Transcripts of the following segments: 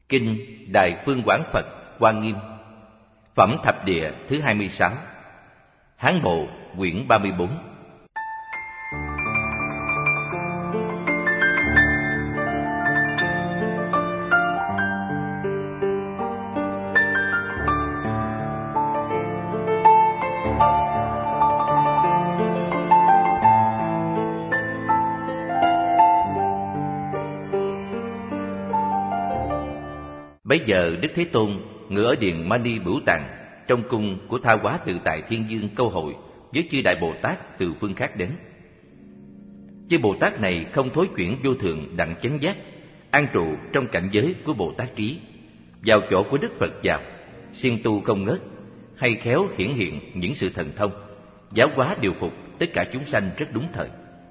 Kinh Đại Phương Quán Phật Hoa Nghiêm, Phẩm Thập Địa thứ 26, Hán Bộ, quyển 34. Bấy giờ Đức Thế Tôn ngự ở điện Mani Bửu Tạng, trong cung của Tha Hóa Tự Tại Thiên Dương câu hội với chư đại Bồ Tát từ phương khác đến. Chư Bồ Tát này không thối chuyển vô thượng đặng chánh giác, an trụ trong cảnh giới của Bồ Tát trí, vào chỗ của Đức Phật vào, siêng tu không ngớt, hay khéo hiển hiện những sự thần thông, giáo hóa điều phục tất cả chúng sanh rất đúng thời.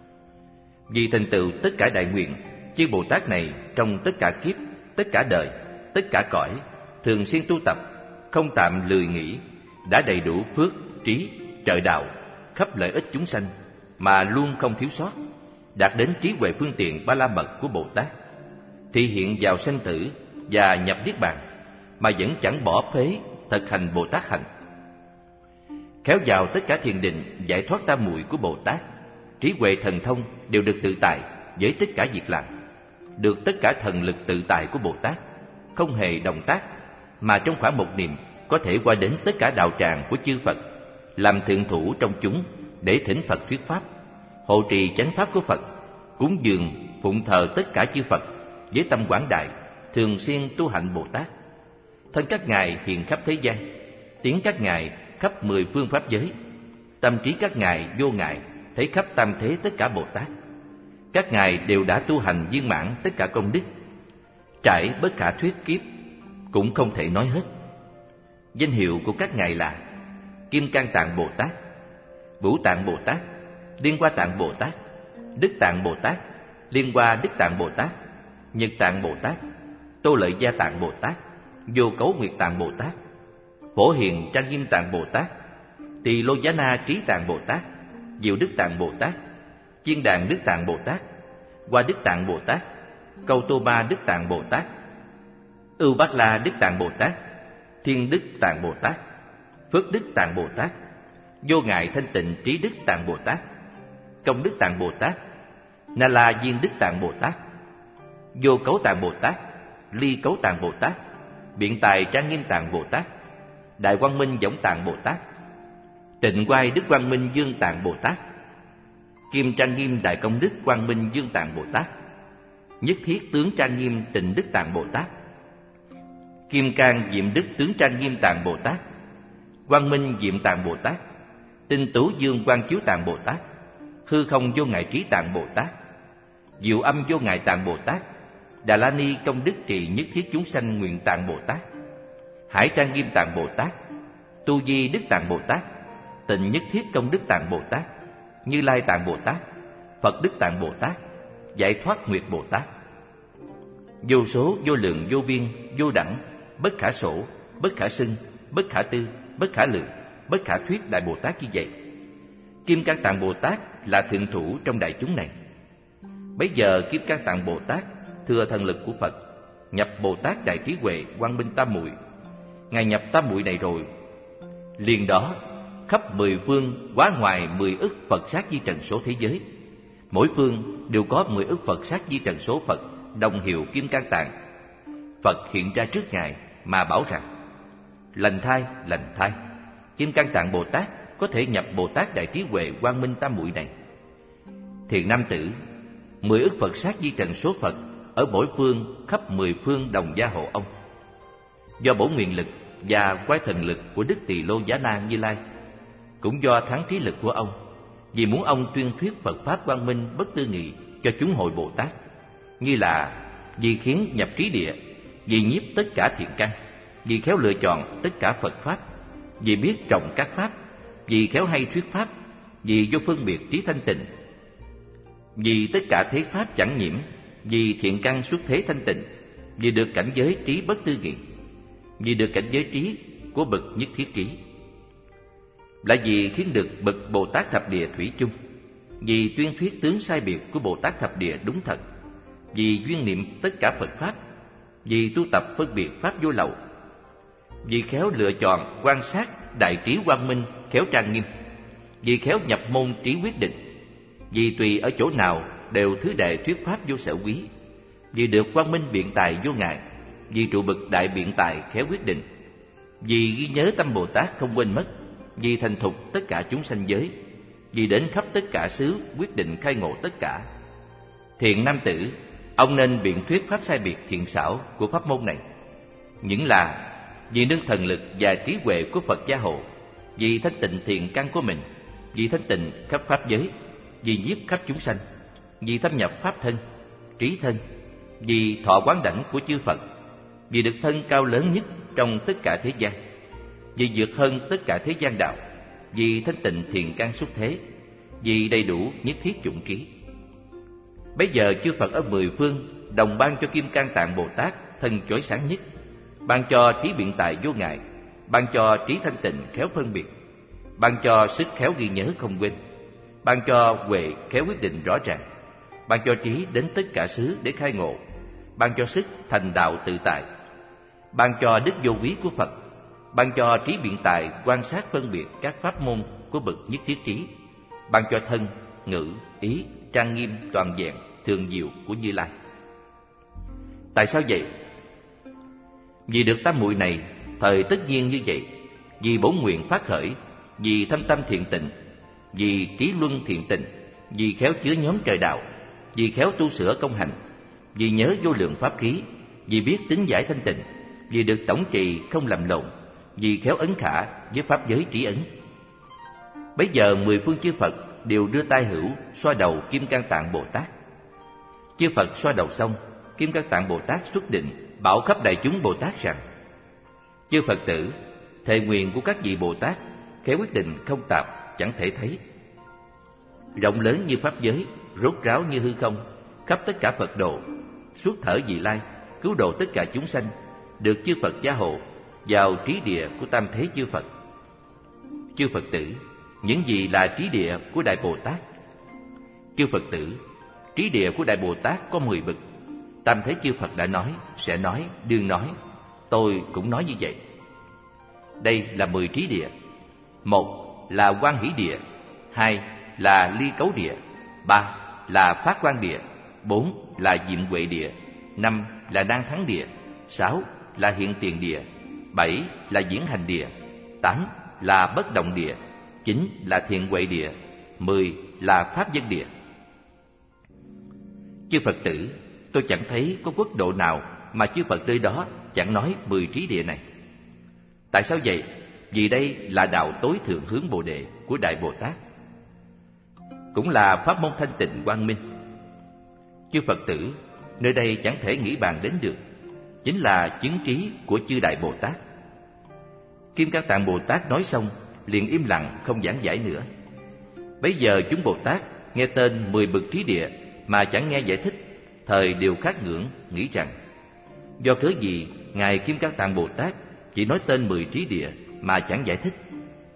Vì thành tựu tất cả đại nguyện, chư Bồ Tát này trong tất cả kiếp, tất cả đời, tất cả cõi, thường xuyên tu tập, không tạm lười nghỉ, đã đầy đủ phước, trí, trợ đạo, khắp lợi ích chúng sanh, mà luôn không thiếu sót, đạt đến trí huệ phương tiện ba la mật của Bồ Tát, thị hiện vào sanh tử và nhập niết bàn, mà vẫn chẳng bỏ phế thực hành Bồ Tát hành. Khéo vào tất cả thiền định giải thoát tam muội của Bồ Tát, trí huệ thần thông đều được tự tại với tất cả việc làm, được tất cả thần lực tự tại của Bồ Tát, không hề động tác, mà trong khoảng một niệm có thể qua đến tất cả đạo tràng của chư Phật, làm thượng thủ trong chúng để thỉnh Phật thuyết pháp, hộ trì chánh pháp của Phật, cúng dường phụng thờ tất cả chư Phật với tâm quảng đại, thường xuyên tu hạnh Bồ Tát. Thân các ngài hiện khắp thế gian, tiếng các ngài khắp 10 phương pháp giới, tâm trí các ngài vô ngại, thấy khắp tam thế tất cả Bồ Tát. Các ngài đều đã tu hành viên mãn tất cả công đức, trải bất khả thuyết kiếp, cũng không thể nói hết. Danh hiệu của các ngài là Kim Cang Tạng Bồ Tát, Bửu Tạng Bồ Tát, Liên Hoa Tạng Bồ Tát, Đức Tạng Bồ Tát, Liên Hoa Đức Tạng Bồ Tát, Nhật Tạng Bồ Tát, Tô Lợi Gia Tạng Bồ Tát, Vô Cấu Nguyệt Tạng Bồ Tát, Phổ Hiền Trang Nghiêm Tạng Bồ Tát, Tỳ Lô Giá Na Trí Tạng Bồ Tát, Diệu Đức Tạng Bồ Tát, Chiên Đàn Đức Tạng Bồ Tát, Hoa Đức Tạng Bồ Tát, Câu Tô Ba Đức Tạng Bồ Tát, Ưu Bát La Đức Tạng Bồ Tát, Thiên Đức Tạng Bồ Tát, Phước Đức Tạng Bồ Tát, Vô Ngại Thanh Tịnh Trí Đức Tạng Bồ Tát, Công Đức Tạng Bồ Tát, Na La Diên Đức Tạng Bồ Tát, Vô Cấu Tạng Bồ Tát, Ly Cấu Tạng Bồ Tát, Biện Tài Trang Nghiêm Tạng Bồ Tát, Đại Quang Minh Võng Tạng Bồ Tát, Tịnh Quang Đức Quang Minh Dương Tạng Bồ Tát, Kim Trang Nghiêm Đại Công Đức Quang Minh Dương Tạng Bồ Tát, Nhất Thiết Tướng Trang Nghiêm Tịnh Đức Tạng Bồ Tát, Kim Cang Diệm Đức Tướng Trang Nghiêm Tạng Bồ Tát, Quang Minh Diệm Tạng Bồ Tát, Tinh Tú Dương Quang Chiếu Tạng Bồ Tát, Hư Không Vô Ngại Trí Tạng Bồ Tát, Diệu Âm Vô Ngại Tạng Bồ Tát, Đà La Ni Công Đức Trì Nhất Thiết Chúng Sanh Nguyện Tạng Bồ Tát, Hải Trang Nghiêm Tạng Bồ Tát, Tu Di Đức Tạng Bồ Tát, Tịnh Nhất Thiết Công Đức Tạng Bồ Tát, Như Lai Tạng Bồ Tát, Phật Đức Tạng Bồ Tát, Giải Thoát Nguyệt Bồ Tát. Vô số, vô lượng, vô biên, vô đẳng, bất khả sổ, bất khả xưng, bất khả tư, bất khả lượng, bất khả thuyết đại Bồ Tát như vậy. Kim Cang Tạng Bồ Tát là thượng thủ trong đại chúng này. Bấy giờ Kim Cang Tạng Bồ Tát thừa thần lực của Phật, nhập Bồ Tát đại trí huệ quang minh tam muội. Ngài nhập tam muội này rồi, liền đó khắp 10 phương quá ngoài 10 ức Phật sát di trần số thế giới, mỗi phương đều có 10 ức Phật sát di trần số Phật đồng hiệu Kim Cang Tạng. Phật hiện ra trước ngài mà bảo rằng: lành thai, Kim Cang Tạng Bồ Tát có thể nhập Bồ Tát đại trí huệ quang minh tam muội này. Thiện nam tử, 10 ức Phật sát di trần số Phật ở mỗi phương khắp 10 phương đồng gia hộ ông. Do bổn nguyện lực và quái thần lực của Đức Tỳ Lô Giá Na Như Lai, cũng do thắng trí lực của ông, vì muốn ông tuyên thuyết Phật pháp quang minh bất tư nghị cho chúng hội Bồ Tát, như là vì khiến nhập trí địa, vì nhiếp tất cả thiện căn, vì khéo lựa chọn tất cả Phật pháp, vì biết trọng các pháp, vì khéo hay thuyết pháp, vì vô phân biệt trí thanh tịnh, vì tất cả thế pháp chẳng nhiễm, vì thiện căn xuất thế thanh tịnh, vì được cảnh giới trí bất tư nghị, vì được cảnh giới trí của bậc nhất thiết trí, là vì khiến được bậc Bồ Tát thập địa thủy chung, vì tuyên thuyết tướng sai biệt của Bồ Tát thập địa đúng thật, vì duyên niệm tất cả Phật pháp, vì tu tập phân biệt pháp vô lậu, vì khéo lựa chọn quan sát đại trí quang minh khéo trang nghiêm, vì khéo nhập môn trí quyết định, vì tùy ở chỗ nào đều thứ đệ thuyết pháp vô sở quý, vì được quang minh biện tài vô ngại, vì trụ bậc đại biện tài khéo quyết định, vì ghi nhớ tâm Bồ Tát không quên mất, vì thành thục tất cả chúng sanh giới, vì đến khắp tất cả xứ quyết định khai ngộ tất cả. Thiện nam tử, ông nên biện thuyết pháp sai biệt thiện xảo của pháp môn này. Những là vì nương thần lực và trí huệ của Phật gia hộ, vì thanh tịnh thiện căn của mình, vì thanh tịnh khắp pháp giới, vì nhiếp khắp chúng sanh, vì thâm nhập pháp thân, trí thân, vì thọ quán đảnh của chư Phật, vì được thân cao lớn nhất trong tất cả thế gian, vì vượt hơn tất cả thế gian đạo, vì thanh tịnh thiện căn xuất thế, vì đầy đủ nhất thiết chủng trí. Bấy giờ chư Phật ở mười phương đồng ban cho Kim Cang Tạng Bồ Tát thân chói sáng nhất, ban cho trí biện tài vô ngại, ban cho trí thanh tịnh khéo phân biệt, ban cho sức khéo ghi nhớ không quên, ban cho huệ khéo quyết định rõ ràng, ban cho trí đến tất cả xứ để khai ngộ, ban cho sức thành đạo tự tại, ban cho đức vô quý của Phật, ban cho trí biện tài quan sát phân biệt các pháp môn của bậc nhất thiết trí, ban cho thân, ngữ, ý trang nghiêm toàn vẹn thường diệu của Như Lai. Tại sao vậy? Vì được tam muội này, thời tất nhiên như vậy, vì bổn nguyện phát khởi, vì thâm tâm thiện tịnh, vì trí luân thiện tịnh, vì khéo chứa nhóm trời đạo, vì khéo tu sửa công hành, vì nhớ vô lượng pháp khí, vì biết tính giải thanh tịnh, vì được tổng trì không lầm lộn, vì khéo ấn khả với pháp giới trí ấn. Bấy giờ mười phương chư Phật đều đưa tay hữu xoa đầu Kim Cang Tạng Bồ Tát. Chư Phật xoa đầu xong, Kim Cang Tạng Bồ Tát xuất định bảo khắp đại chúng Bồ Tát rằng: chư Phật tử, thệ nguyện của các vị Bồ Tát khéo quyết định không tạp, chẳng thể thấy, rộng lớn như pháp giới, rốt ráo như hư không, khắp tất cả Phật độ, suốt thở vị lai, cứu độ tất cả chúng sanh, được chư Phật gia hộ vào trí địa của tam thế chư Phật. Chư Phật tử, những gì là trí địa của Đại Bồ Tát? Chư Phật tử, trí địa của Đại Bồ Tát có 10 bậc. Tam thế chư Phật đã nói, sẽ nói, đương nói, tôi cũng nói như vậy. Đây là 10 trí địa. 1 là Quan Hỷ địa, 2 là Ly Cấu địa, 3 là Phát Quang địa, 4 là Diệm Huệ địa, 5 là Nan Thắng địa, 6 là Hiện Tiền địa, 7 là Diễn Hành địa, 8 là Bất Động địa, 9 là Thiện Huệ địa, 10 là Pháp Dân địa. Chư Phật tử, tôi chẳng thấy có quốc độ nào mà chư Phật nơi đó chẳng nói 10 trí địa này. Tại sao vậy? Vì đây là đạo tối thượng hướng Bồ đề của Đại Bồ Tát, cũng là pháp môn thanh tịnh quang minh. Chư Phật tử, nơi đây chẳng thể nghĩ bàn đến được, chính là chứng trí của chư Đại Bồ Tát. Kim Cang Tạng Bồ Tát nói xong, liền im lặng không giảng giải nữa. Bấy giờ chúng Bồ Tát nghe tên 10 bậc trí địa mà chẳng nghe giải thích, thời đều khát ngưỡng, nghĩ rằng: do cớ gì Ngài Kim Cang Tạng Bồ Tát chỉ nói tên 10 trí địa mà chẳng giải thích?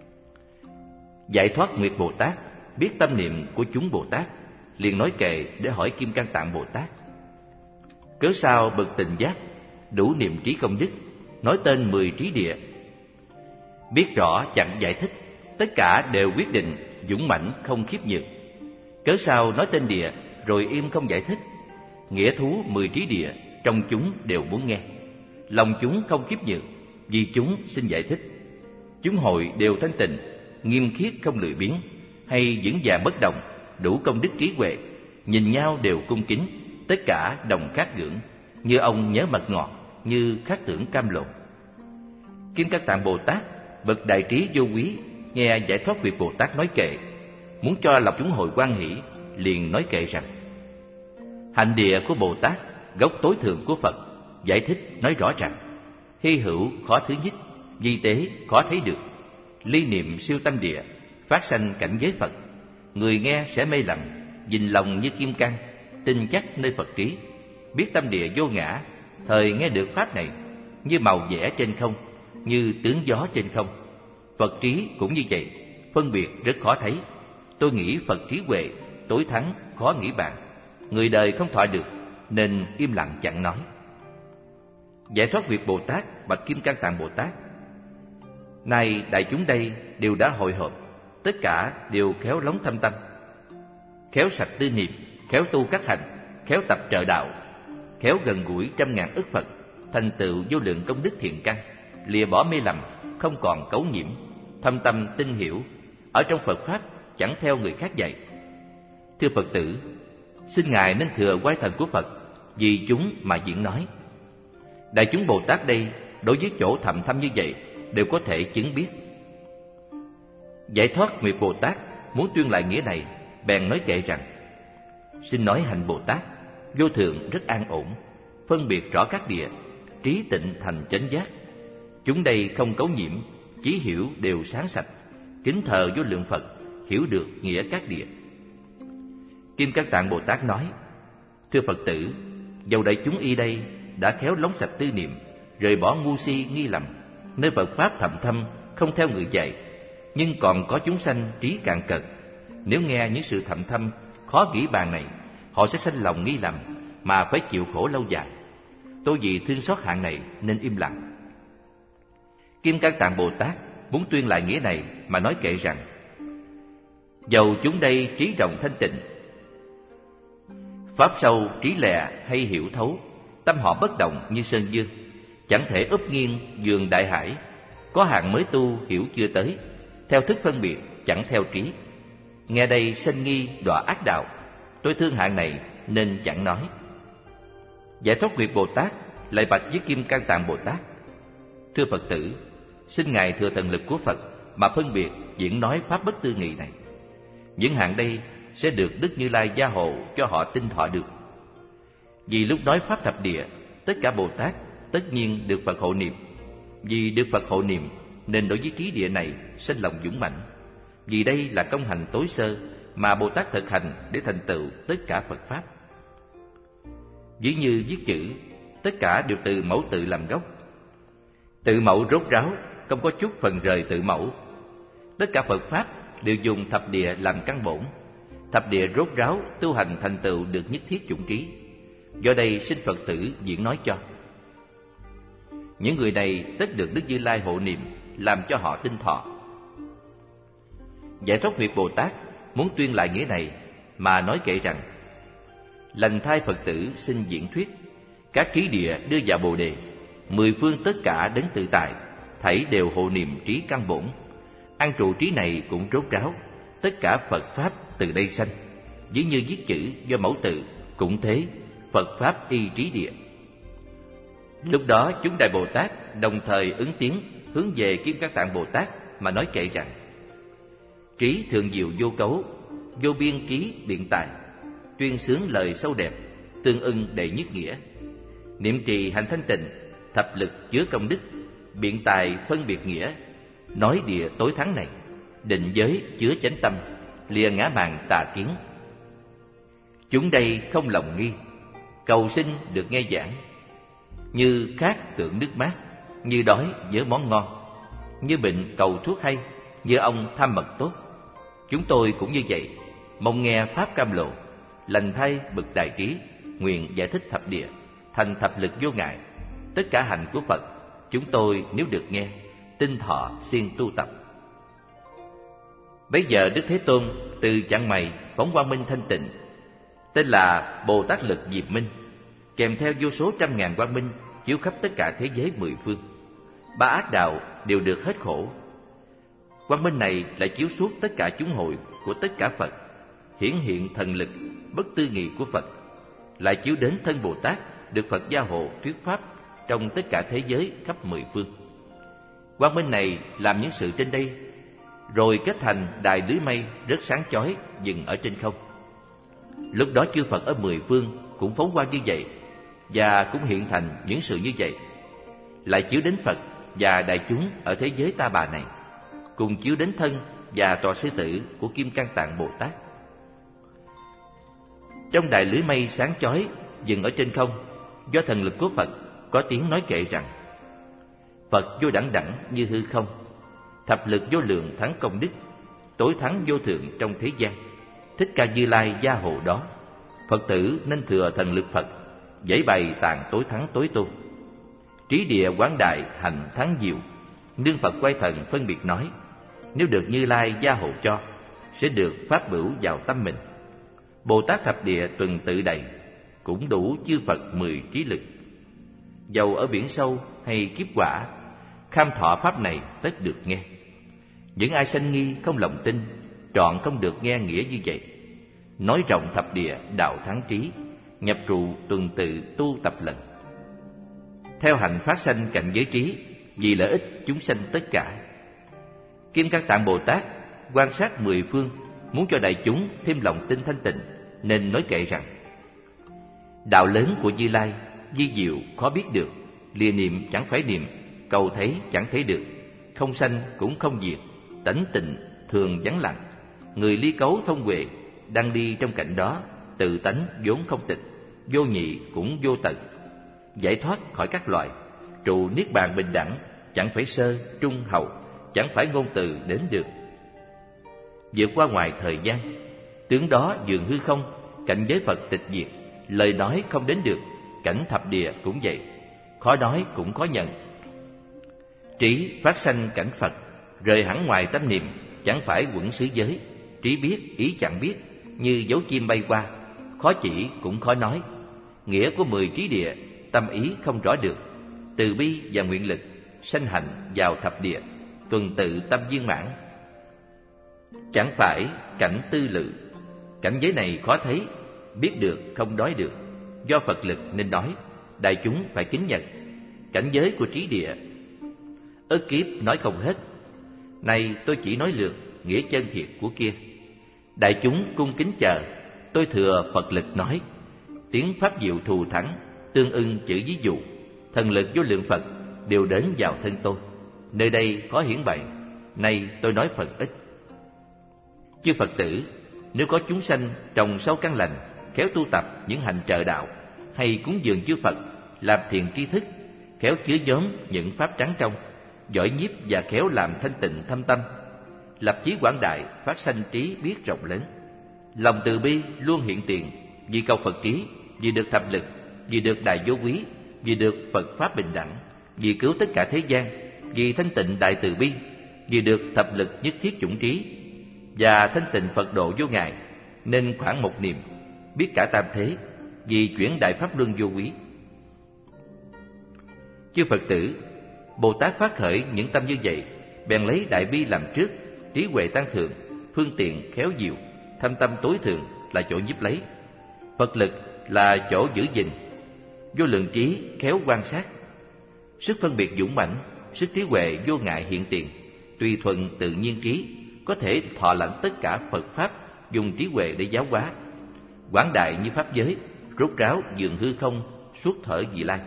Giải thoát Nguyệt Bồ Tát biết tâm niệm của chúng Bồ Tát, liền nói kệ để hỏi Kim Cang Tạng Bồ Tát: cớ sao bậc Tình Giác đủ niệm trí không dứt nói tên 10 trí địa? Biết rõ chẳng giải thích, tất cả đều quyết định dũng mãnh không khiếp nhược. Cớ sao nói tên địa rồi im không giải thích? Nghĩa thú 10 trí địa trong chúng đều muốn nghe, lòng chúng không khiếp nhược, vì chúng xin giải thích. Chúng hội đều thanh tịnh, nghiêm khiết không lười biếng, hay vững vàng bất động, đủ công đức trí huệ, nhìn nhau đều cung kính, tất cả đồng khát ngưỡng, như ông nhớ mật ngọt, như khát tưởng cam lộn. Kim Cang Tạng Bồ Tát bậc đại trí vô quý nghe Giải thoát Nguyệt Bồ Tát nói kệ, muốn cho lòng chúng hội hoan hỷ, liền nói kệ rằng: hành địa của Bồ Tát, gốc tối thượng của Phật, giải thích nói rõ ràng, hy hữu khó thứ nhất, vi tế khó thấy được, ly niệm siêu tâm địa, phát sanh cảnh giới Phật. Người nghe sẽ mê lầm, dình lòng như kim cang, tin chắc nơi Phật trí, biết tâm địa vô ngã. Thời nghe được pháp này, như màu vẽ trên không, như tướng gió trên không. Phật trí cũng như vậy, phân biệt rất khó thấy. Tôi nghĩ Phật trí huệ tối thắng, khó nghĩ bàn. Người đời không thọ được, nên im lặng chẳng nói. Giải thoát Nguyệt Bồ Tát bạch Kim Cang Tạng Bồ Tát: nay đại chúng đây đều đã hội họp, tất cả đều khéo lóng thâm tâm, khéo sạch tư niệm, khéo tu các hành, khéo tập trợ đạo, khéo gần gũi trăm ngàn ức Phật, thành tựu vô lượng công đức thiện căn, lìa bỏ mê lầm, không còn cấu nhiễm, thâm tâm tinh hiểu, ở trong Phật pháp chẳng theo người khác dạy. Thưa Phật tử, xin Ngài nên thừa oai thần của Phật vì chúng mà diễn nói. Đại chúng Bồ Tát đây đối với chỗ thầm thâm như vậy đều có thể chứng biết. Giải thoát Nguyệt Bồ Tát muốn tuyên lại nghĩa này, bèn nói kệ rằng: xin nói hành Bồ Tát vô thượng rất an ổn, phân biệt rõ các địa, trí tịnh thành chánh giác. Chúng đây không cấu nhiễm, chí hiểu đều sáng sạch, kính thờ vô lượng Phật, hiểu được nghĩa các địa. Kim Cang Tạng Bồ Tát nói: thưa Phật tử, dầu đại chúng y đây đã khéo lóng sạch tư niệm, rời bỏ ngu si nghi lầm, nơi Phật pháp thầm thâm không theo người dạy, nhưng còn có chúng sanh trí cạn cật. Nếu nghe những sự thầm thâm khó nghĩ bàn này, họ sẽ sanh lòng nghi lầm mà phải chịu khổ lâu dài. Tôi vì thương xót hạng này nên im lặng. Kim Cang Tạng Bồ Tát muốn tuyên lại nghĩa này mà nói kệ rằng: dầu chúng đây trí rộng thanh tịnh, pháp sâu trí lẹ hay hiểu thấu, tâm họ bất động như sơn dương, chẳng thể úp nghiêng giường đại hải. Có hạng mới tu hiểu chưa tới, theo thức phân biệt chẳng theo trí. Nghe đây sanh nghi đọa ác đạo, tôi thương hạng này nên chẳng nói. Giải thoát Nguyệt Bồ Tát lại bạch với Kim Cang Tạng Bồ Tát: thưa Phật tử, xin Ngài thừa thần lực của Phật mà phân biệt diễn nói pháp bất tư nghị này. Những hạng đây sẽ được Đức Như Lai gia hộ cho họ tin thọ được. Vì lúc nói pháp thập địa, tất cả Bồ Tát tất nhiên được Phật hộ niệm. Vì được Phật hộ niệm nên đối với trí địa này sinh lòng dũng mãnh. Vì đây là công hành tối sơ mà Bồ Tát thực hành để thành tựu tất cả Phật pháp. Ví như viết chữ, tất cả đều từ mẫu tự làm gốc. Tự mẫu rốt ráo, không có chút phần rời tự mẫu. Tất cả Phật pháp đều dùng thập địa làm căn bổn. Thập địa rốt ráo tu hành thành tựu được nhất thiết chủng trí. Do đây xin Phật tử diễn nói cho. Những người này tất được Đức Như Lai hộ niệm, làm cho họ tin thọ. Giải thoát Nguyệt Bồ Tát muốn tuyên lại nghĩa này mà nói kệ rằng: lành thai Phật tử xin diễn thuyết, các trí địa đưa vào Bồ đề, mười phương tất cả đấng tự tại, thảy đều hộ niệm trí căn bổn. An trụ trí này cũng rốt ráo, tất cả Phật pháp từ đây sanh. Ví như viết chữ do mẫu tự, cũng thế, Phật pháp y trí địa. Lúc đó chúng Đại Bồ Tát đồng thời ứng tiếng hướng về Kim Cang Tạng Bồ Tát mà nói kệ rằng: trí thượng diệu vô cấu, vô biên ký biện tài, tuyên xướng lời sâu đẹp, tương ưng đệ nhất nghĩa. Niệm trì hành thanh tịnh, thập lực chứa công đức, biện tài phân biệt nghĩa. Nói địa tối thắng này, định giới chứa chánh tâm, lìa ngã mạn tà kiến. Chúng đây không lòng nghi, cầu xin được nghe giảng. Như khát tưởng nước mát, như đói nhớ món ngon, như bệnh cầu thuốc hay, như ông tham mật tốt. Chúng tôi cũng như vậy, mong nghe pháp cam lộ, lành thay bậc đại trí, nguyện giải thích thập địa, thành thập lực vô ngại. Tất cả hành của Phật, chúng tôi nếu được nghe, tinh thọ siêng tu tập. Bấy giờ Đức Thế Tôn từ chạng mày phóng quang minh thanh tịnh, tên là Bồ Tát Lực Diệp Minh, kèm theo vô số trăm ngàn quang minh chiếu khắp tất cả thế giới mười phương. Ba ác đạo đều được hết khổ. Quang minh này lại chiếu suốt tất cả chúng hội của tất cả Phật, hiển hiện thần lực bất tư nghị của Phật, lại chiếu đến thân Bồ Tát được Phật gia hộ thuyết pháp trong tất cả thế giới khắp mười phương. Quang minh này làm những sự trên đây, rồi kết thành đài lưới mây rất sáng chói dừng ở trên không. Lúc đó chư Phật ở mười phương cũng phóng quang như vậy, và cũng hiện thành những sự như vậy, lại chiếu đến Phật và đại chúng ở thế giới ta bà này, cùng chiếu đến thân và tòa sư tử của Kim Cang Tạng Bồ Tát. Trong đài lưới mây sáng chói dừng ở trên không, do thần lực của Phật có tiếng nói kệ rằng: Phật vô đẳng đẳng như hư không, thập lực vô lượng thắng công đức, tối thắng vô thượng trong thế gian. Thích Ca Như Lai gia hộ đó, Phật tử nên thừa thần lực Phật, giải bày tạng tối thắng tối tôn. Trí địa quán đại hành thắng diệu. Nương Phật quay thần phân biệt nói, nếu được Như Lai gia hộ cho, sẽ được pháp bửu vào tâm mình. Bồ Tát thập địa tuần tự đầy, cũng đủ chư Phật 10 trí lực. Dầu ở biển sâu hay kiếp quả, kham thọ pháp này tất được nghe. Những ai sanh nghi không lòng tin, trọn không được nghe nghĩa như vậy. Nói rộng thập địa đạo thắng trí, nhập trụ tuần tự tu tập lần. Theo hạnh phát sanh cảnh giới trí, vì lợi ích chúng sanh tất cả. Kim Cang Tạng Bồ Tát quan sát 10 phương, muốn cho đại chúng thêm lòng tin thanh tịnh, nên nói kệ rằng: đạo lớn của Như Lai vi diệu khó biết được, lìa niệm chẳng phải niệm, cầu thấy chẳng thấy được, không sanh cũng không diệt, tánh tịnh thường vắng lặng. Người ly cấu thông huệ đang đi trong cảnh đó, tự tánh vốn không tịch, vô nhị cũng vô tận, giải thoát khỏi các loài, trụ niết bàn bình đẳng, chẳng phải sơ trung hậu, chẳng phải ngôn từ đến được. Vượt qua ngoài thời gian, tướng đó dường hư không, cảnh giới Phật tịch diệt, lời nói không đến được, cảnh thập địa cũng vậy, khó nói cũng khó nhận. Trí phát sanh cảnh Phật, rời hẳn ngoài tâm niệm, chẳng phải quẩn xứ giới. Trí biết ý chẳng biết, như dấu chim bay qua, khó chỉ cũng khó nói. Nghĩa của 10 trí địa, tâm ý không rõ được. Từ bi và nguyện lực, sanh hạnh vào thập địa, tuần tự tâm viên mãn. Chẳng phải cảnh tư lự, cảnh giới này khó thấy, biết được không nói được. Do Phật lực nên nói, đại chúng phải kính nhận. Cảnh giới của trí địa, ức kiếp nói không hết. Này tôi chỉ nói lược nghĩa chân thiệt của kia. Đại chúng cung kính chờ, tôi thừa Phật lực nói. Tiếng pháp diệu thù thắng, tương ưng chữ ví dụ. Thần lực vô lượng Phật đều đến vào thân tôi. Nơi đây có hiển bày, nay tôi nói phần ít. Chư Phật tử, nếu có chúng sanh trồng sâu căn lành, khéo tu tập những hành trợ đạo, hay cúng dường chư Phật, làm thiền tri thức, khéo chứa nhóm những pháp trắng trong, giỏi nhiếp và khéo làm thanh tịnh thâm tâm, lập chí quảng đại, phát sanh trí biết rộng lớn. Lòng từ bi luôn hiện tiền, vì cầu Phật trí, vì được thập lực, vì được đại vô quý, vì được Phật pháp bình đẳng, vì cứu tất cả thế gian, vì thanh tịnh đại từ bi, vì được thập lực nhất thiết chủng trí, và thanh tịnh Phật độ vô ngại, nên khoảng một niệm biết cả tam thế, vì chuyển đại pháp luân vô quý. Chư Phật tử, Bồ Tát phát khởi những tâm như vậy, bèn lấy đại bi làm trước, trí huệ tăng thượng, phương tiện khéo diệu, thâm tâm tối thượng là chỗ nhiếp lấy, Phật lực là chỗ giữ gìn, vô lượng trí khéo quan sát, sức phân biệt dũng mãnh, sức trí huệ vô ngại hiện tiền, tùy thuận tự nhiên trí, có thể thọ lãnh tất cả Phật pháp, dùng trí huệ để giáo hóa, quảng đại như pháp giới, rốt ráo dường hư không, suốt thở vị lai.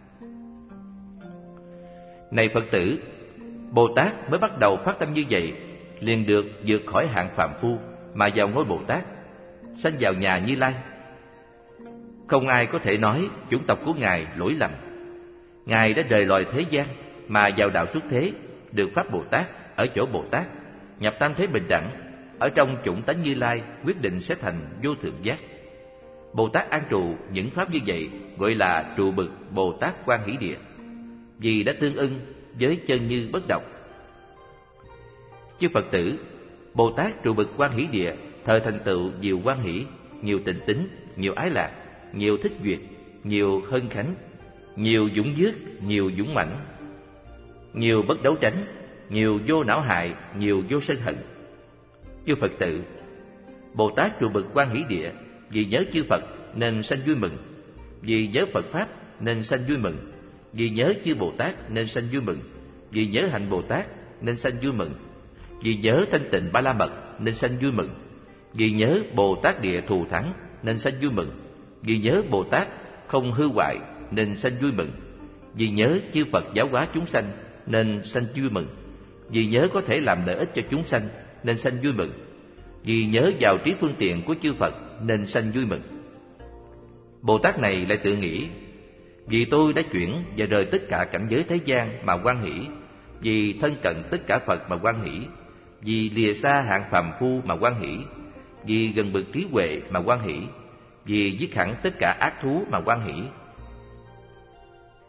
Này Phật tử, Bồ Tát mới bắt đầu phát tâm như vậy, liền được vượt khỏi hạng phàm phu mà vào ngôi Bồ Tát, sanh vào nhà Như Lai. Không ai có thể nói chủng tộc của Ngài lỗi lầm. Ngài đã rời loài thế gian mà vào đạo xuất thế, được pháp Bồ Tát ở chỗ Bồ Tát, nhập tam thế bình đẳng, ở trong chủng tánh Như Lai quyết định sẽ thành vô thượng giác. Bồ Tát an trụ những pháp như vậy gọi là trụ bực Bồ Tát Quan Hỷ Địa, vì đã tương ưng với chân như bất động. Chư Phật tử, Bồ Tát trụ bực Quan Hỷ Địa thời thành tựu nhiều quan hỷ, nhiều tịnh tính, nhiều ái lạc, nhiều thích duyệt, nhiều hân khánh, nhiều dũng dước, nhiều dũng mãnh, nhiều bất đấu tránh, nhiều vô não hại, nhiều vô sân hận. Chư Phật tử, Bồ Tát trụ bực Quan Hỷ Địa vì nhớ chư Phật nên sanh vui mừng, vì nhớ Phật pháp nên sanh vui mừng, vì nhớ chư Bồ Tát nên sanh vui mừng, vì nhớ hạnh Bồ Tát nên sanh vui mừng, vì nhớ thanh tịnh Ba La Mật nên sanh vui mừng, vì nhớ Bồ Tát Địa thù thắng nên sanh vui mừng, vì nhớ Bồ Tát không hư hoại nên sanh vui mừng, vì nhớ chư Phật giáo hóa chúng sanh nên sanh vui mừng, vì nhớ có thể làm lợi ích cho chúng sanh nên sanh vui mừng, vì nhớ vào trí phương tiện của chư Phật nên sanh vui mừng. Bồ Tát này lại tự nghĩ: vì tôi đã chuyển và rời tất cả cảnh giới thế gian mà hoan hỷ, vì thân cận tất cả Phật mà hoan hỷ, vì lìa xa hạng phàm phu mà hoan hỷ, vì gần bực trí huệ mà hoan hỷ, vì giết hẳn tất cả ác thú mà hoan hỷ,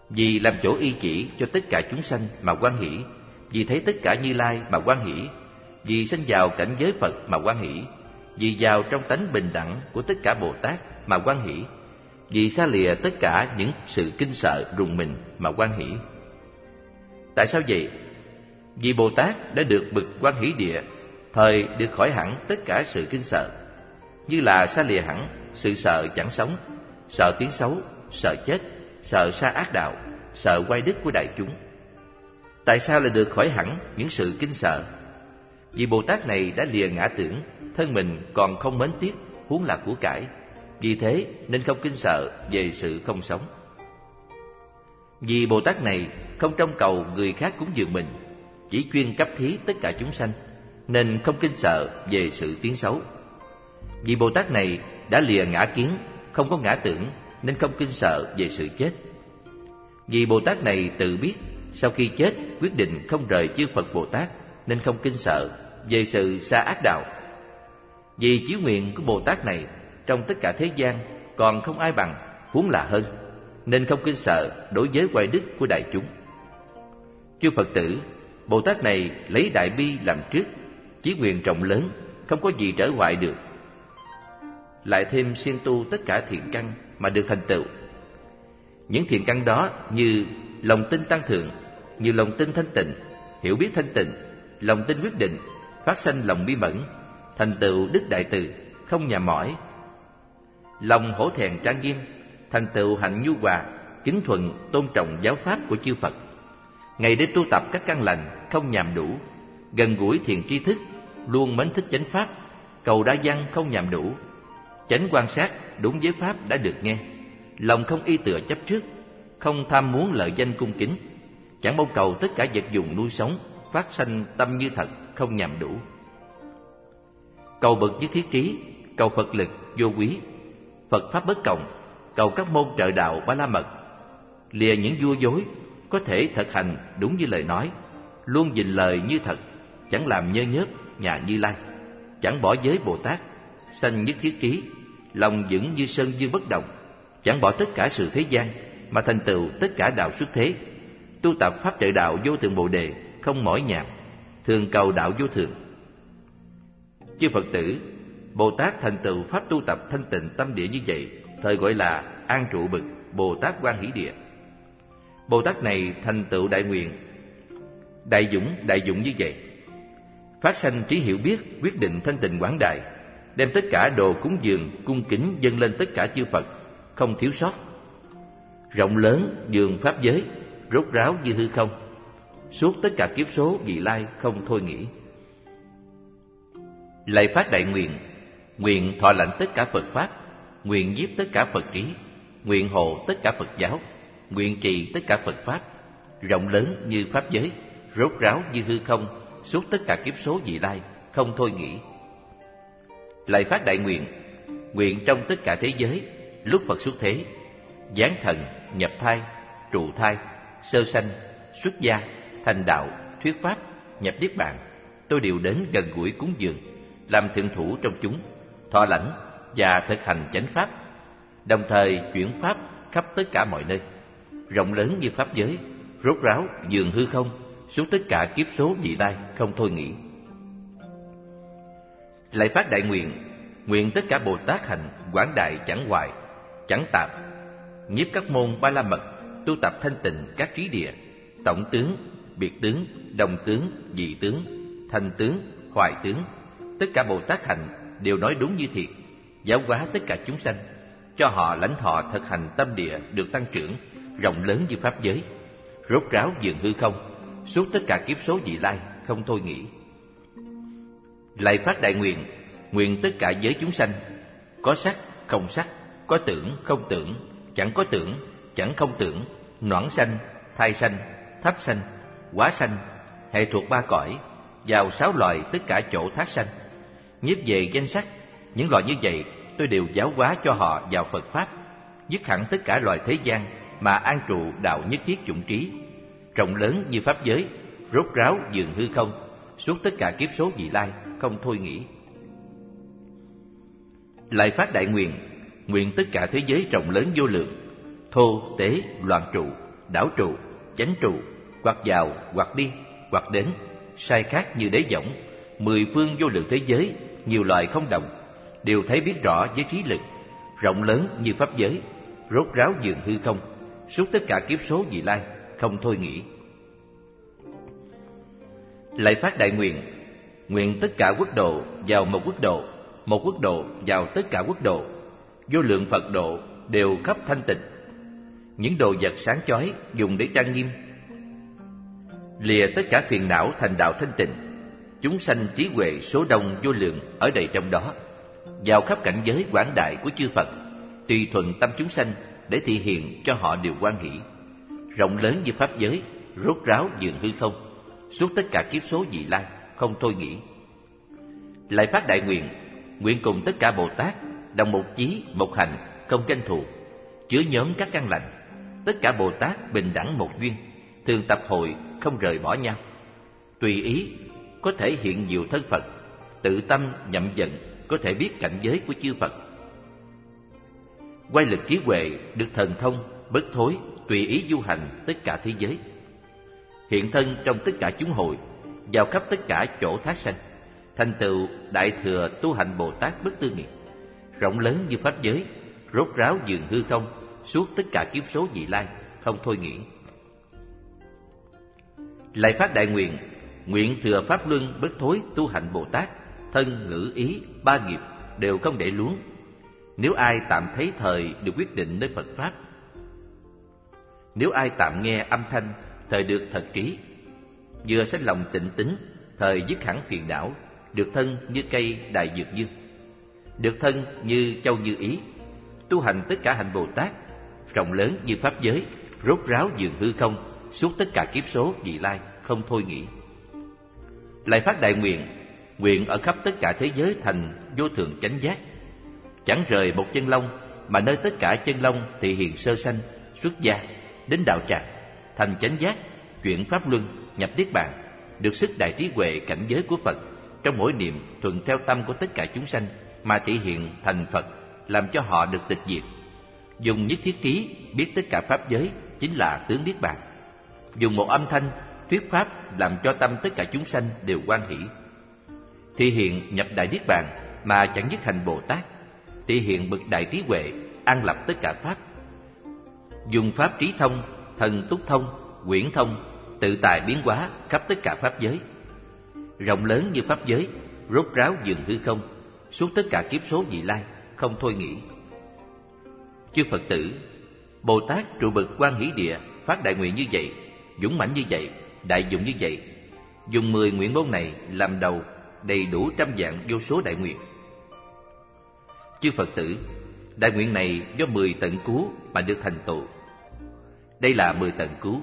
vì làm chỗ y chỉ cho tất cả chúng sanh mà hoan hỷ, vì thấy tất cả Như Lai mà hoan hỷ, vì sanh vào cảnh giới Phật mà hoan hỷ, vì vào trong tánh bình đẳng của tất cả Bồ Tát mà hoan hỷ, vì xa lìa tất cả những sự kinh sợ rùng mình mà hoan hỷ. Tại sao vậy? Vì Bồ Tát đã được bậc hoan hỷ địa, thời được khỏi hẳn tất cả sự kinh sợ, như là xa lìa hẳn sự sợ chẳng sống, sợ tiếng xấu, sợ chết, sợ sa ác đạo, sợ oai đức của đại chúng. Tại sao lại được khỏi hẳn những sự kinh sợ? Vì Bồ Tát này đã lìa ngã tưởng, thân mình còn không mến tiếc, huống là của cải. Vì thế nên không kinh sợ về sự không sống. Vì Bồ Tát này không trông cầu người khác cúng dường mình, chỉ chuyên cấp thí tất cả chúng sanh, nên không kinh sợ về sự tiếng xấu. Vì Bồ Tát này đã lìa ngã kiến, không có ngã tưởng, nên không kinh sợ về sự chết. Vì Bồ Tát này tự biết sau khi chết quyết định không rời chư Phật Bồ Tát, nên không kinh sợ về sự sa ác đạo. Vì chí nguyện của Bồ Tát này trong tất cả thế gian còn không ai bằng, huống là hơn, nên không kinh sợ đối với oai đức của đại chúng. Chư Phật tử, Bồ Tát này lấy đại bi làm trước, chí nguyện rộng lớn, không có gì trở hoại được. Lại thêm siêng tu tất cả thiện căn mà được thành tựu. Những thiện căn đó như lòng tin tăng thượng, như lòng tin thanh tịnh, hiểu biết thanh tịnh, lòng tin quyết định, phát sanh lòng bi mẫn, thành tựu đức đại từ, không nhàm mỏi, lòng hổ thẹn trang nghiêm, thành tựu hạnh nhu hòa, kính thuận tôn trọng giáo pháp của chư Phật, ngày đêm tu tập các căn lành không nhàm đủ, gần gũi thiền tri thức, luôn mến thích chánh pháp, cầu đa văn không nhàm đủ, chánh quan sát đúng với pháp đã được nghe, lòng không y tựa chấp trước, không tham muốn lợi danh cung kính, chẳng mong cầu tất cả vật dụng nuôi sống, phát sanh tâm như thật không nhàm đủ. Cầu bậc nhất thiết trí, cầu Phật lực vô quý, Phật pháp bất cộng, cầu các môn trợ đạo Ba La Mật, lìa những vua dối, có thể thực hành đúng như lời nói, luôn gìn lời như thật, chẳng làm nhơ nhớp nhà Như Lai, chẳng bỏ giới Bồ Tát, sanh nhất thiết trí, lòng vững như sơn dương bất động, chẳng bỏ tất cả sự thế gian mà thành tựu tất cả đạo xuất thế, tu tập pháp trợ đạo vô thượng Bồ Đề, không mỏi nhàm, thường cầu đạo vô thượng. Chư Phật tử, Bồ Tát thành tựu pháp tu tập thanh tịnh tâm địa như vậy, thời gọi là an trụ bậc Bồ Tát Quan Hỷ Địa. Bồ Tát này thành tựu đại nguyện, đại dũng như vậy, phát sanh trí hiểu biết, quyết định thanh tịnh quảng đại, đem tất cả đồ cúng dường cung kính dâng lên tất cả chư Phật, không thiếu sót. Rộng lớn dường pháp giới, rốt ráo như hư không, suốt tất cả kiếp số vị lai không thôi nghỉ. Lại phát đại nguyện, nguyện thọ lãnh tất cả Phật pháp, nguyện nhiếp tất cả Phật trí, nguyện hộ tất cả Phật giáo, nguyện trì tất cả Phật pháp, rộng lớn như pháp giới, rốt ráo như hư không, suốt tất cả kiếp số vị lai không thôi nghỉ. Lại phát đại nguyện, nguyện trong tất cả thế giới, lúc Phật xuất thế, giáng thần, nhập thai, trụ thai, sơ sanh, xuất gia, thành đạo, thuyết pháp, nhập niết bàn, tôi đều đến gần gũi cúng dường, làm thượng thủ trong chúng, thọ lãnh và thực hành chánh pháp, đồng thời chuyển pháp khắp tất cả mọi nơi, rộng lớn như pháp giới, rốt ráo dường hư không, suốt tất cả kiếp số vị lai không thôi nghỉ. Lại phát đại nguyện, nguyện tất cả Bồ Tát hành quảng đại chẳng hoại, chẳng tạp, nhiếp các môn Ba La Mật, tu tập thanh tịnh các trí địa, tổng tướng, biệt tướng, đồng tướng, dị tướng, thành tướng, hoại tướng, tất cả Bồ Tát hành đều nói đúng như thiệt, giáo hóa tất cả chúng sanh, cho họ lãnh thọ thực hành tâm địa được tăng trưởng, rộng lớn như pháp giới, rốt ráo dường hư không, suốt tất cả kiếp số vị lai không thôi nghỉ. Lại phát đại nguyện, nguyện tất cả giới chúng sanh, có sắc không sắc, có tưởng không tưởng, chẳng có tưởng, chẳng không tưởng, noãn sanh, thai sanh, thấp sanh, hóa sanh, hệ thuộc ba cõi, vào 6 loài tất cả chỗ thác sanh, nhiếp về danh sắc, những loài như vậy tôi đều giáo hóa cho họ vào Phật pháp, dứt hẳn tất cả loài thế gian mà an trụ đạo nhất thiết chủng trí, rộng lớn như pháp giới, rốt ráo dường hư không, suốt tất cả kiếp số vị lai không thôi nghỉ. Lại phát đại nguyện, nguyện tất cả thế giới rộng lớn vô lượng, thô tế loạn trụ, đảo trụ, chánh trụ, hoặc vào, hoặc đi, hoặc đến, sai khác như đế võng, mười phương vô lượng thế giới, nhiều loài không đồng, đều thấy biết rõ với trí lực, rộng lớn như pháp giới, rốt ráo dường hư không, suốt tất cả kiếp số vị lai, không thôi nghĩ. Lại phát đại nguyện, nguyện tất cả quốc độ vào một quốc độ vào tất cả quốc độ, vô lượng Phật độ đều khắp thanh tịnh. Những đồ vật sáng chói dùng để trang nghiêm, lìa tất cả phiền não thành đạo thanh tịnh. Chúng sanh trí huệ số đông vô lượng ở đầy trong đó, vào khắp cảnh giới quảng đại của chư Phật, tùy thuận tâm chúng sanh để thị hiện cho họ điều hoan hỷ, rộng lớn như pháp giới, rốt ráo dường hư không, suốt tất cả kiếp số vị lai, không thôi nghĩ. Lại phát đại nguyện, nguyện cùng tất cả Bồ Tát đồng một chí, một hành, không tranh thù, chứa nhóm các căn lành. Tất cả Bồ Tát bình đẳng một duyên, thường tập hội, không rời bỏ nhau. Tùy ý có thể hiện nhiều thân Phật, tự tâm nhậm dần có thể biết cảnh giới của chư Phật. Quay lực trí huệ được thần thông, bất thối, tùy ý du hành tất cả thế giới. Hiện thân trong tất cả chúng hội, vào khắp tất cả chỗ thác sanh, thành tựu đại thừa tu hành Bồ Tát bất tư nghì, rộng lớn như pháp giới, rốt ráo dường hư không, suốt tất cả kiếp số vị lai, không thôi nghĩ. Lại phát đại nguyện, nguyện thừa pháp luân bất thối tu hành Bồ Tát, thân ngữ ý ba nghiệp đều không để luống. Nếu ai tạm thấy thời được quyết định nơi Phật pháp, nếu ai tạm nghe âm thanh thời được thật trí, vừa sanh lòng tịnh tín, thời dứt hẳn phiền não, được thân như cây đại dược dương, được thân như châu như ý, tu hành tất cả hạnh Bồ Tát, rộng lớn như pháp giới, rốt ráo dường hư không, suốt tất cả kiếp số vị lai, không thôi nghĩ. Lại phát đại nguyện, nguyện ở khắp tất cả thế giới thành vô thượng chánh giác, chẳng rời một chân lông, mà nơi tất cả chân lông thị hiện sơ sanh, xuất gia, đến đạo tràng, thành chánh giác, chuyển pháp luân, nhập niết bàn, được sức đại trí huệ cảnh giới của Phật, trong mỗi niệm thuận theo tâm của tất cả chúng sanh mà thị hiện thành Phật, làm cho họ được tịch diệt. Dùng nhất thiết ký biết tất cả pháp giới chính là tướng niết bàn. Dùng một âm thanh thuyết pháp làm cho tâm tất cả chúng sanh đều hoan hỷ. Thị hiện nhập đại niết bàn mà chẳng dứt hành Bồ Tát, thị hiện bậc đại trí huệ, an lập tất cả pháp. Dùng pháp trí thông, thần túc thông, quyển thông, tự tại biến hóa khắp tất cả pháp giới, rộng lớn như pháp giới, rốt ráo dường hư không, suốt tất cả kiếp số vị lai, không thôi nghĩ. Chư Phật tử, Bồ Tát trụ bậc Quan Hỷ Địa phát đại nguyện như vậy, dũng mãnh như vậy, đại dụng như vậy, dùng 10 nguyện môn này làm đầu, đầy đủ trăm vạn vô số đại nguyện. Chư Phật tử, đại nguyện này do 10 tận cứu mà được thành tựu. Đây là 10 tận cứu: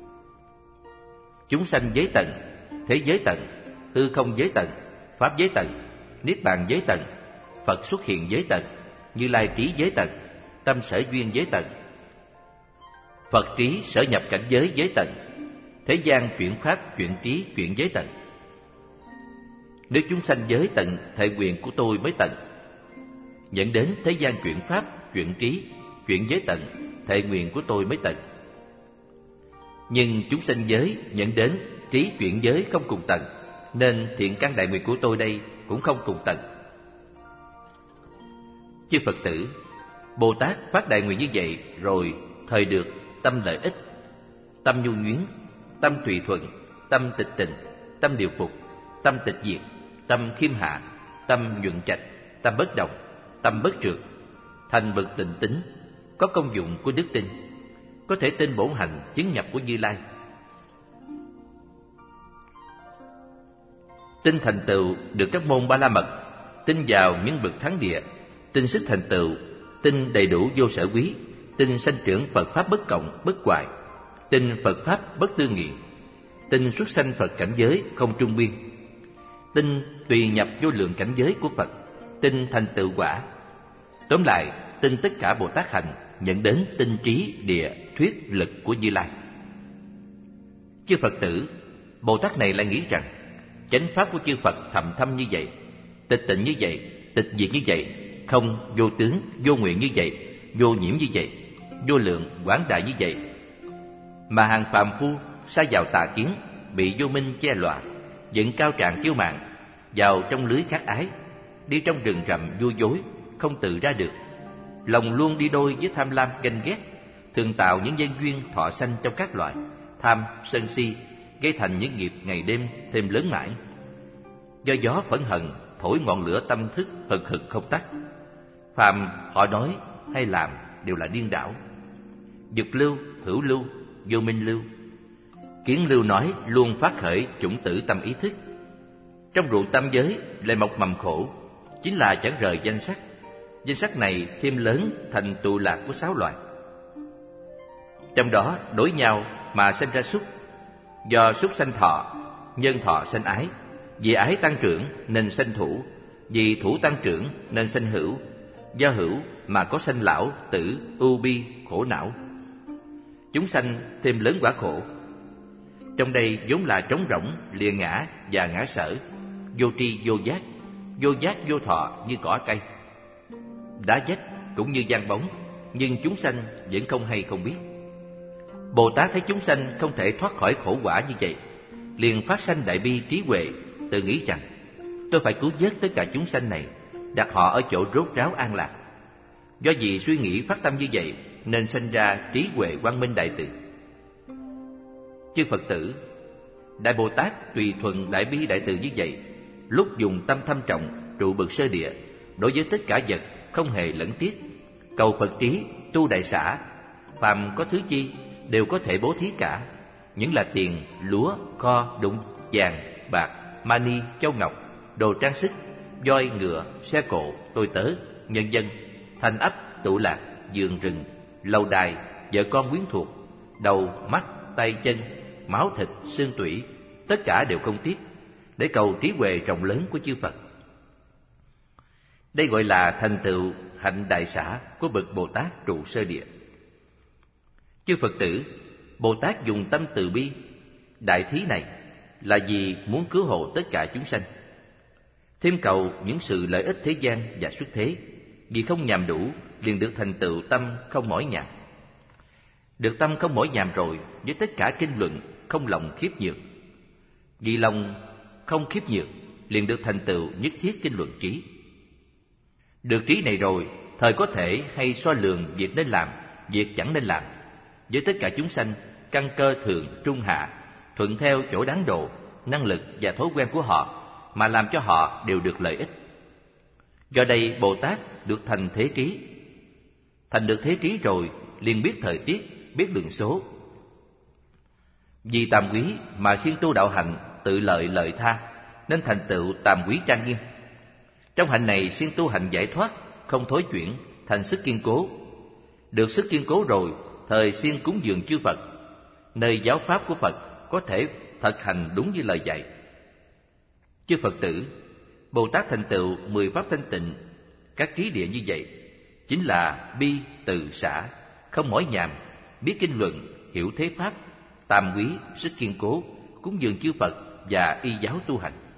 chúng sanh giới tận, thế giới tận, hư không giới tận, pháp giới tận, niết bàn giới tận, Phật xuất hiện giới tận, Như Lai trí giới tận, tâm sở duyên giới tận, Phật trí sở nhập cảnh giới giới tận, thế gian chuyển pháp chuyển trí chuyển giới tận. Nếu chúng sanh giới tận, thệ quyền của tôi mới tận. Dẫn đến thế gian chuyển pháp chuyển trí chuyển giới tận, thệ nguyện của tôi mới tận. Nhưng chúng sanh giới nhận đến trí chuyển giới không cùng tận, nên thiện căn đại nguyện của tôi đây cũng không cùng tận. Chư Phật tử, Bồ Tát phát đại nguyện như vậy rồi thời được tâm lợi ích, tâm nhu nhuyến, tâm tùy thuận, tâm tịch tịnh, tâm điều phục, tâm tịch diệt, tâm khiêm hạ, tâm nhuận trạch, tâm bất động, tâm bất trượt, thành bậc tịnh tín, có công dụng của đức tin, có thể tin bổn hành chứng nhập của Như Lai. Tin thành tựu được các môn Ba La Mật, tin vào những bậc thắng địa, tin sức thành tựu, tin đầy đủ vô sở quý, tin sanh trưởng Phật pháp bất cộng bất hoại, tin Phật pháp bất tư nghị, tin xuất sanh Phật cảnh giới không trung biên, tin tùy nhập vô lượng cảnh giới của Phật, tin thành tựu quả. Tóm lại, tin tất cả Bồ Tát hành nhận đến tinh trí địa thuyết lực của Như Lai. Chư Phật tử, Bồ Tát này lại nghĩ rằng chánh pháp của chư Phật thầm thâm như vậy, tịch tịnh như vậy, tịch diệt như vậy, không vô tướng, vô nguyện như vậy, vô nhiễm như vậy, vô lượng quảng đại như vậy, mà hàng phàm phu sa vào tà kiến, bị vô minh che lọa, dựng cao tràng kiêu mạn, vào trong lưới khát ái, đi trong rừng rậm vui dối, không tự ra được. Lòng luôn đi đôi với tham lam ganh ghét, thường tạo những nhân duyên thọ sanh trong các loại tham, sân si, gây thành những nghiệp ngày đêm thêm lớn mãi. Do gió phẫn hận thổi ngọn lửa tâm thức hừng hực không tắt. Phàm họ nói hay làm đều là điên đảo. Dực lưu, hữu lưu, vô minh lưu. Kiến lưu nói luôn phát khởi chủng tử tâm ý thức. Trong rượu tam giới lại mọc mầm khổ, chính là chẳng rời danh sắc. Danh sắc này thêm lớn thành tụ lạc của 6 loại. Trong đó đối nhau mà sanh ra súc. Do súc sanh thọ, nhân thọ sanh ái. Vì ái tăng trưởng nên sanh thủ, vì thủ tăng trưởng nên sanh hữu. Do hữu mà có sanh lão, tử, ưu bi, khổ não. Chúng sanh thêm lớn quả khổ. Trong đây vốn là trống rỗng, lìa ngã và ngã sở, vô tri vô giác vô thọ như cỏ cây, đá vách cũng như giăng bóng, nhưng chúng sanh vẫn không hay không biết. Bồ Tát thấy chúng sanh không thể thoát khỏi khổ quả như vậy, liền phát sanh đại bi trí huệ, tự nghĩ rằng tôi phải cứu vớt tất cả chúng sanh này, đặt họ ở chỗ rốt ráo an lạc. Do vì suy nghĩ phát tâm như vậy nên sanh ra trí huệ quang minh đại từ. Chư Phật tử, Đại Bồ Tát tùy thuận đại bi đại từ như vậy, lúc dùng tâm thâm trọng trụ bậc sơ địa, đối với tất cả vật không hề lẫn tiếc, cầu Phật trí, tu đại xả, phàm có thứ chi đều có thể bố thí cả, những là tiền, lúa, kho, đụng, vàng, bạc, mani, châu ngọc, đồ trang sức, voi, ngựa, xe cộ, tôi tớ, nhân dân, thành ấp, tụ lạc, vườn rừng, lâu đài, vợ con quyến thuộc, đầu, mắt, tay chân, máu thịt, xương tủy, tất cả đều không tiếc, để cầu trí huệ rộng lớn của chư Phật. Đây gọi là thành tựu hạnh đại xả của bậc Bồ Tát trụ sơ địa. Chư Phật tử, Bồ Tát dùng tâm từ bi, đại thí này là vì muốn cứu hộ tất cả chúng sanh, thêm cầu những sự lợi ích thế gian và xuất thế, vì không nhàm đủ liền được thành tựu tâm không mỏi nhàm. Được tâm không mỏi nhàm rồi, với tất cả kinh luận không lòng khiếp nhược. Vì lòng không khiếp nhược liền được thành tựu nhất thiết kinh luận trí. Được trí này rồi, thời có thể hay so lường việc nên làm, việc chẳng nên làm, với tất cả chúng sanh, căn cơ thường trung hạ, thuận theo chỗ đáng độ, năng lực và thói quen của họ, mà làm cho họ đều được lợi ích. Do đây Bồ Tát được thành thế trí. Thành được thế trí rồi, liền biết thời tiết, biết đường số. Vì tàm quý mà siêng tu đạo hạnh, tự lợi lợi tha, nên thành tựu tàm quý trang nghiêm. Trong hạnh này siêng tu hành giải thoát, không thối chuyển, thành sức kiên cố. Được sức kiên cố rồi, thời siêng cúng dường chư Phật, nơi giáo pháp của Phật có thể thực hành đúng như lời dạy. Chư Phật tử, Bồ Tát thành tựu 10 pháp thanh tịnh, các trí địa như vậy, chính là bi, từ, xả, không mỏi nhàm, biết kinh luận, hiểu thế pháp, tam quý, sức kiên cố, cúng dường chư Phật và y giáo tu hành.